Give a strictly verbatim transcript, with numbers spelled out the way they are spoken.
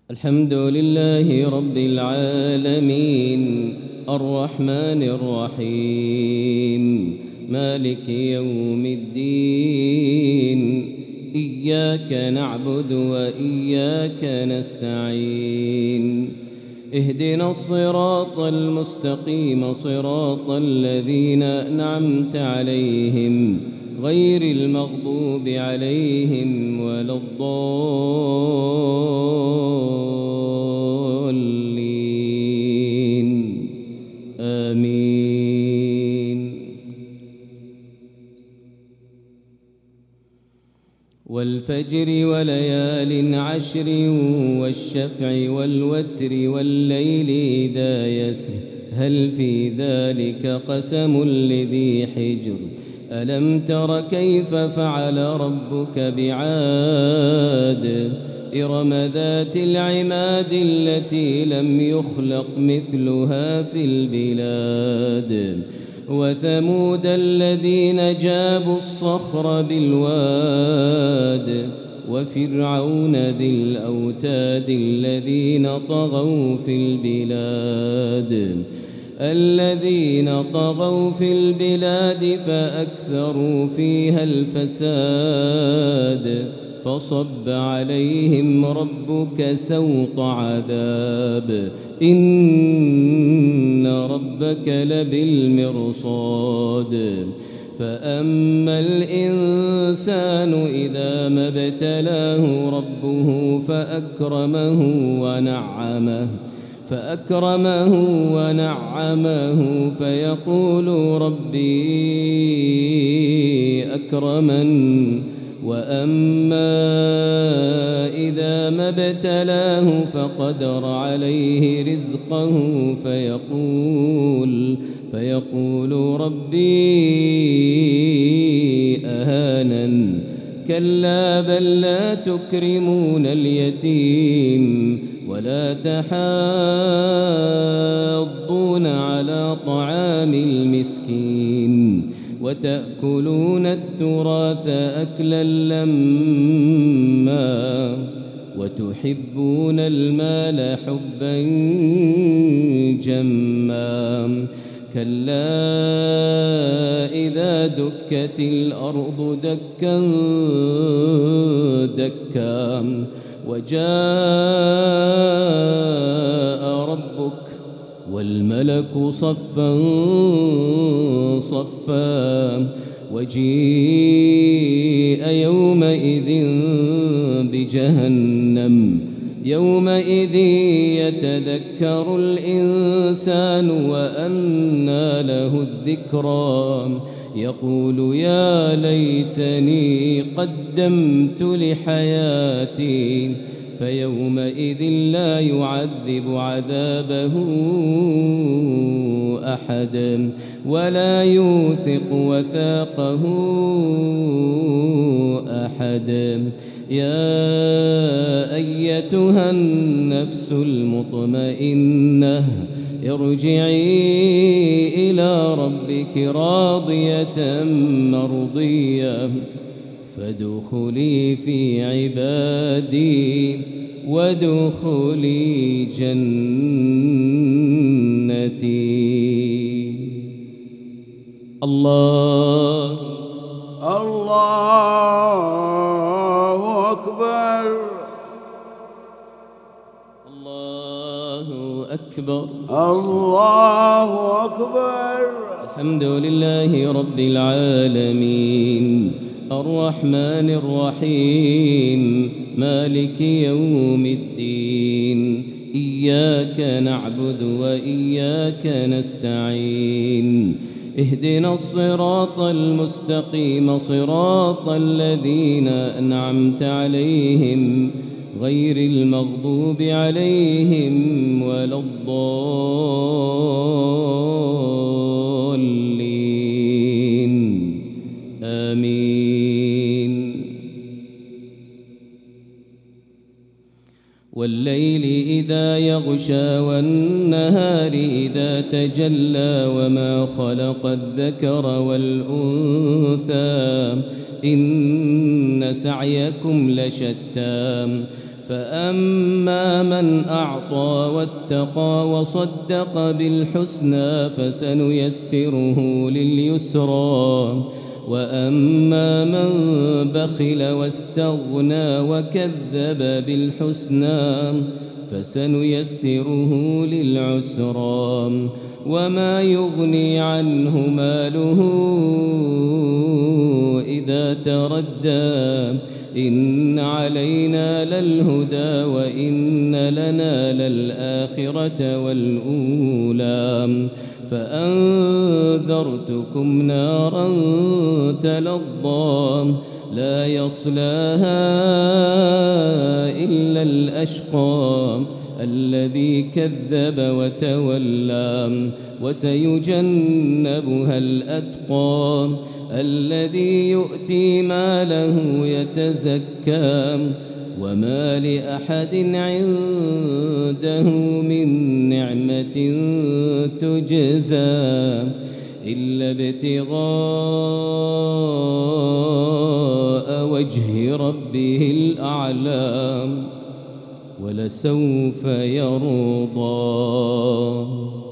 الحمد لله رب العالمين الرحمن الرحيم مالك يوم الدين إياك نعبد وإياك نستعين اهدنا الصراط المستقيم صراط الذين أنعمت عليهم غير المغضوب عليهم ولا الضالين آمين. والفجر وليال عشر والشفع والوتر والليل إذا يسر هل في ذلك قسم لذي حجر ألم تر كيف فعل ربك بعاد إرم ذات العماد التي لم يخلق مثلها في البلاد وثمود الذين جابوا الصخر بالواد وفرعون ذي الأوتاد الذين طغوا في البلاد الذين طغوا في البلاد فأكثروا فيها الفساد فصب عليهم ربك سوط عذاب إن ربك لبالمرصاد فأما الإنسان إذا ما ابتلاه ربه فأكرمه ونعمه فأكرمه ونعمه فيقول ربي أكرمن وأما إذا ما ابتلاه فقدر عليه رزقه فيقول فيقول ربي أهانن كلا بل لا تكرمون اليتيم ولا تحاضون على طعام المسكين وتأكلون التراث أكلا لما وتحبون المال حبا جما كلا إذا دكت الأرض دكا دكا وجاء ربك والملك صفا صفا وجيء يومئذ بجهنم يومئذ يتذكر الإنسان وأنى له الذكرى يقول يا ليتني قدمت لحياتي فيومئذ لا يعذب عذابه أحد ولا يوثق وثاقه أحد. يا أيتها النفس المطمئنة ارجعي إلى ربك راضية مرضية فادخلي في عبادي وادخلي جنتي. الله الله أكبر الله أكبر الله أكبر. الحمد لله رب العالمين الرحمن الرحيم مالك يوم الدين إياك نعبد وإياك نستعين اهدنا الصراط المستقيم صراط الذين أنعمت عليهم غير المغضوب عليهم ولا الضالين آمين. والليل إذا يغشى والنهار إذا تجلى وما خلق الذكر والأنثى إن سعيكم لشتى فأما من أعطى واتقى وصدق بالحسنى فسنيسره لليسرى وأما من بخل واستغنى وكذب بالحسنى فسنيسره للعسرى وما يغني عنه ماله إذا تردى إن علينا للهدى وإن لنا للآخرة والأولى فأنذرتكم نارا تلظى لا يصلاها إلا الأشقى الذي كذب وتولى وسيجنبها الأتقى الذي يؤتي ماله يتزكى وما لأحد عنده من نعمة تجزى إلا ابتغاء وجه ربه الأعلى ولسوف يرضى.